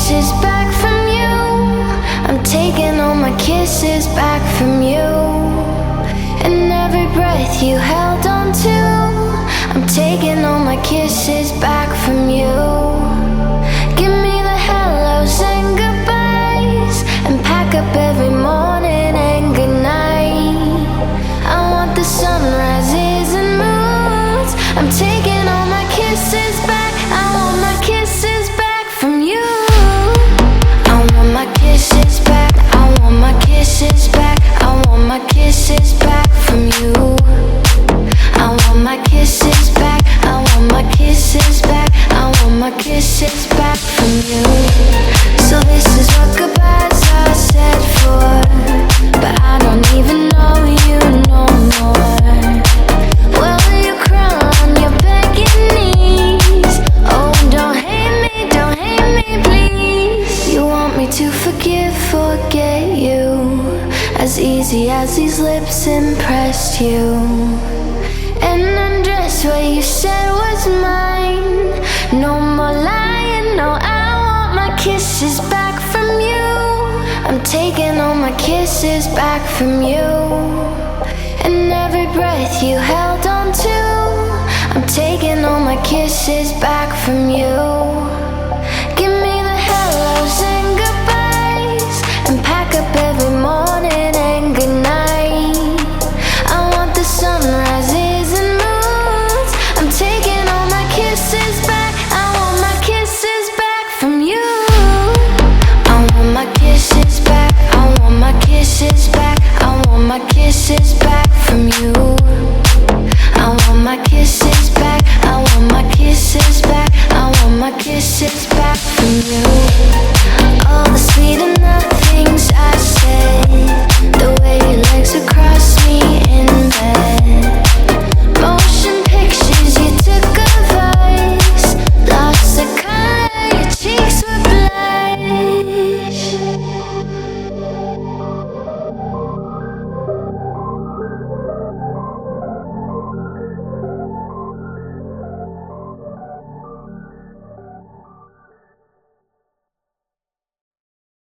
kisses back from you. I'm taking all my kisses back from you. And every breath you held on to, I'm taking all my kisses back from you. Give me the hellos and goodbyes, and pack up every morning and goodnight. I want the sunrises and moons. I'm taking all my kisses back. I want my kisses back from you. I want my kisses back. I want my kisses back. I want my kisses back from you. I want my kisses back. I want my kisses back. I want my kisses back from you. So this is what goodbyes are said for, but I don't even know you no more. Well, you crawl on your begging knees. Oh, don't hate me, please. You want me to forget you, as easy as these lips impressed you. And undress what you said was mine. No more lying, no, I want my kisses back from you. I'm taking all my kisses back from you. And every breath you held on to, I'm taking all my kisses back from you. Give me the hellos and goodbyes, and pack up every morning and goodnight. I want the sunrises and moons. I'm taking all my kisses back. I want my kisses back from you. I want my kisses back. I want my kisses back. I want my kisses back from you. I want my kisses back. I want my kisses back. I want my kisses back from you.